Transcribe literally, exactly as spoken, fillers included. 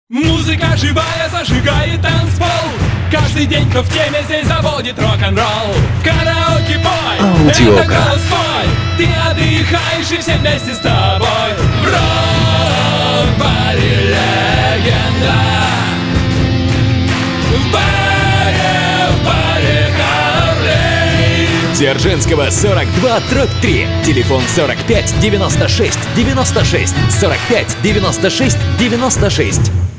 Музыка живая зажигает танцпол. Каждый день кто в теме здесь заводит рок-н-ролл. Караоке пой, Аудиока. это голос твой. Ты отдыхаешь и все вместе с тобой. В рок-баре легенда. В баре, в баре Харлей. Дзержинского сорок два три. Телефон сорок пять девяносто шесть девяносто шесть. сорок пять девяносто шесть девяносто шесть.